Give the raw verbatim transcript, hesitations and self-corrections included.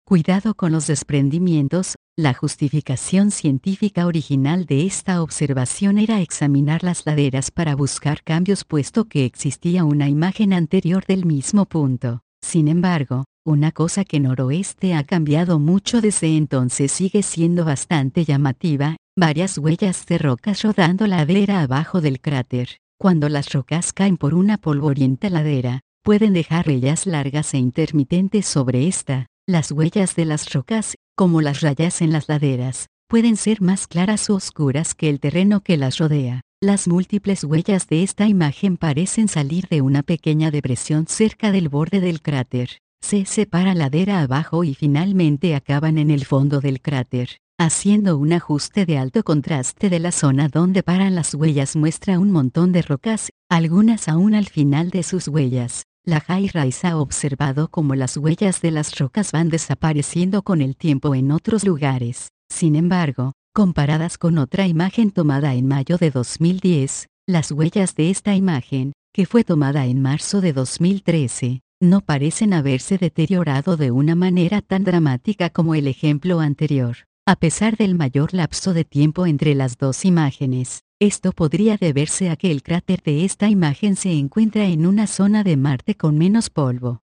Cuidado con los desprendimientos. La justificación científica original de esta observación era examinar las laderas para buscar cambios puesto que existía una imagen anterior del mismo punto. Sin embargo, una cosa que Noroeste ha cambiado mucho desde entonces sigue siendo bastante llamativa: varias huellas de rocas rodando ladera abajo del cráter. Cuando las rocas caen por una polvorienta ladera, pueden dejar huellas largas e intermitentes sobre esta. Las huellas de las rocas, como las rayas en las laderas, pueden ser más claras o oscuras que el terreno que las rodea. Las múltiples huellas de esta imagen parecen salir de una pequeña depresión cerca del borde del cráter. Se separan ladera abajo y finalmente acaban en el fondo del cráter. Haciendo un ajuste de alto contraste de la zona donde paran las huellas muestra un montón de rocas, algunas aún al final de sus huellas. La High Rise ha observado cómo las huellas de las rocas van desapareciendo con el tiempo en otros lugares. Sin embargo, comparadas con otra imagen tomada en mayo de dos mil diez, las huellas de esta imagen, que fue tomada en marzo de dos mil trece, no parecen haberse deteriorado de una manera tan dramática como el ejemplo anterior. A pesar del mayor lapso de tiempo entre las dos imágenes, esto podría deberse a que el cráter de esta imagen se encuentra en una zona de Marte con menos polvo.